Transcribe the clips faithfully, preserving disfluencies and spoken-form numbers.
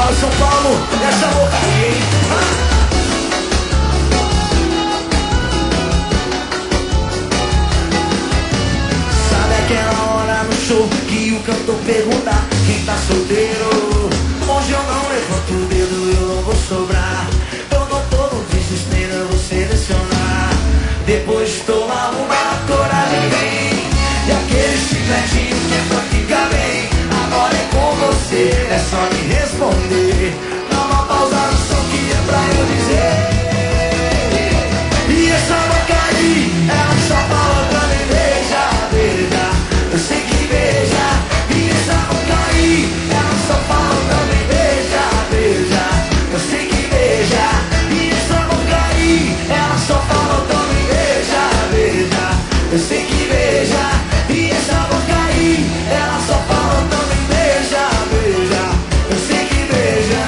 Fala São Paulo, essa boca aí, hein? Sabe aquela hora no show que o cantor pergunta quem tá solteiro? Hoje eu não levanto o dedo, eu não vou sobrar. Eu não tô no desespero, eu vou selecionar. Depois de tomar uma, coragem vem. E aquele chicletinho que é pra ficar bem. Agora é com você, é só me responder. Dá uma pausa no som que é pra eu dizer. E essa boca aí, ela só fala pra mim. Beija, beija, eu sei que beija. E essa boca aí, ela só fala pra mim. Beija, beija, eu sei que beija. E essa boca aí, ela só fala pra mim. Beija, beija, eu sei que beija. E essa boca aí, ela só fala pra mim. Beija, beija, eu sei que beija.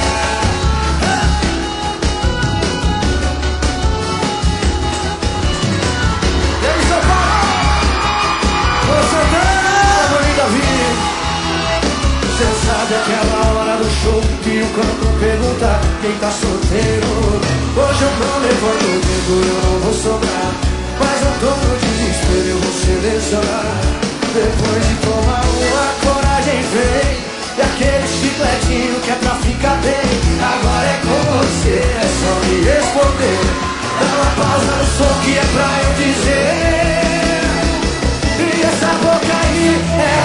E aí, São Paulo? Ô, Santana, bonita vida. Você sabe aquela hora do show que o cantor pergunta quem tá solteiro? Hoje eu não levanto o dedo, eu não vou sobrar. Mas eu tô no desespero, eu vou selecionar. Depois de tomar uma, coragem vem. E aquele chicletinho que é pra ficar bem. Agora é com você, é só me responder. Dá uma pausa no som que é pra eu dizer. E essa boca aí, é